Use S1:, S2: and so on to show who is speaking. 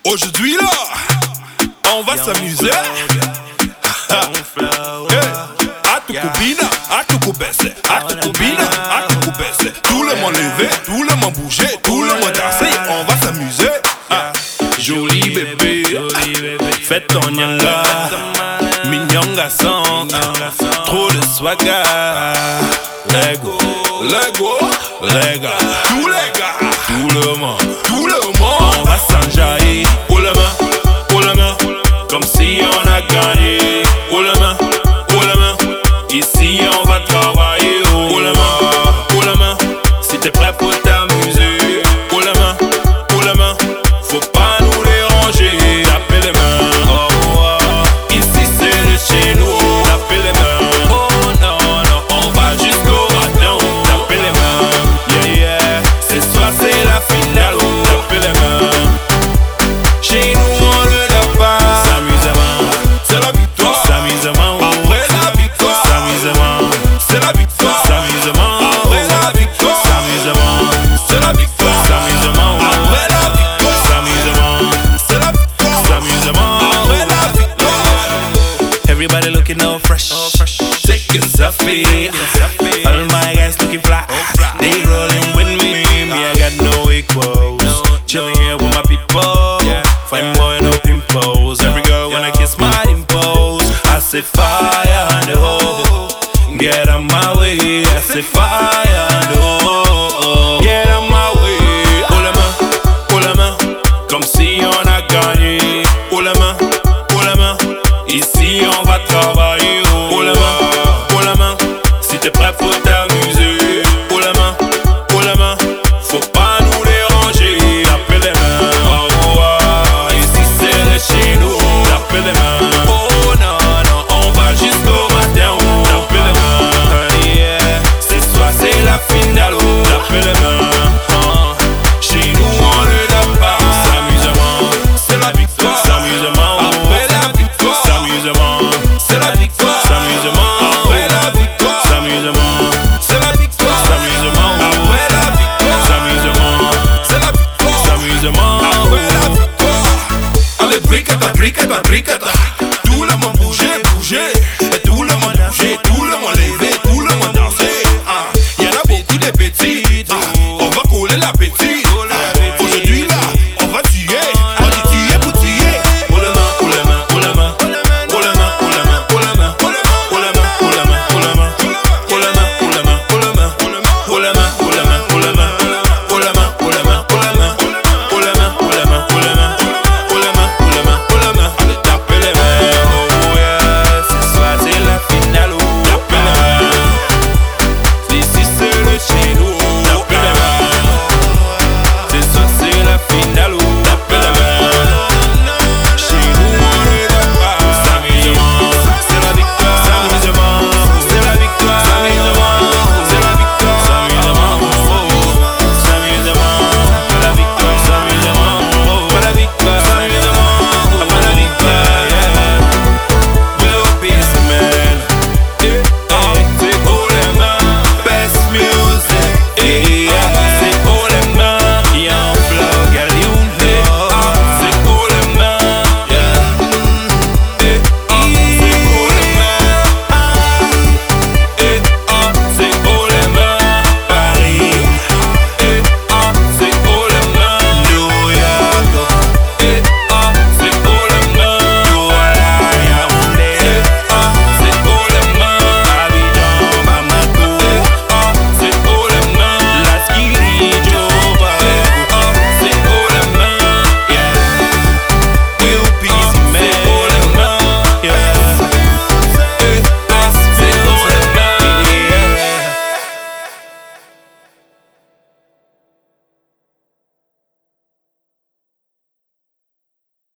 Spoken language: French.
S1: Aujourd'hui là, on va s'amuser. A tu copine, a tu copesse, a tu copine, a tu copesse. Tout le monde levé, tout le monde bougé, tout le monde dansé. On va s'amuser. Joli bébé, fais ton yen là. Mignon garçon, trop de swagger. Lego, Lego, Lego. Tous les gars, tout le monde, tout le monde. On va s'enjailler. Oh la main, comme si on a gagné. Oh la main, ici on va travailler. Oh la main, si t'es prêt pour t'amuser. Oh la main, faut pas nous déranger. Tapez les mains, oh, ici c'est de chez nous. Tapez les mains, oh non, on va jusqu'au matin. Tapez les mains, yeah, ce soir c'est la finale. Tapez les mains, chez nous on ne l'a pas. S'amusement, c'est la victoire. S'amusement, après la victoire. S'amusement, c'est la victoire. S'amusement, après la victoire. S'amusement, c'est la victoire. S'amusement, après la victoire. S'amusement, c'est la victoire. S'amusement, après la victoire.
S2: Everybody looking all fresh,
S1: Taking selfie.
S2: all my guys looking fly. They rolling with me, me I got no equals. Chilling here with my people, fine boy no pimples. Every girl wanna kiss my dimples. I say fire on the hole, get on my way. I say fire on the hole, get on my way.
S1: Oh la main, comme si on a gagné. Oh la main, ici on va travailler. Oh la main, si t'es prêt faut t'amuser. Oh la main, faut pas nous déranger. Tapez les mains, oh, ici c'est de chez nous. Tapez les mains, oh non, on va jusqu'au matin. Tapez les mains, yeah, ce soir c'est la finale. Tapez les mains, chez nous on ne l'a pas. S'amusement, c'est la victoire. S'amusement, après la victoire. S'amusement, c'est la victoire. S'amusement, après la victoire. S'amusement, c'est la victoire. S'amusement, après la victoire. S'amusement, c'est la victoire. S'amusement, après la victoire. Allez, bricata, bricata, bricata.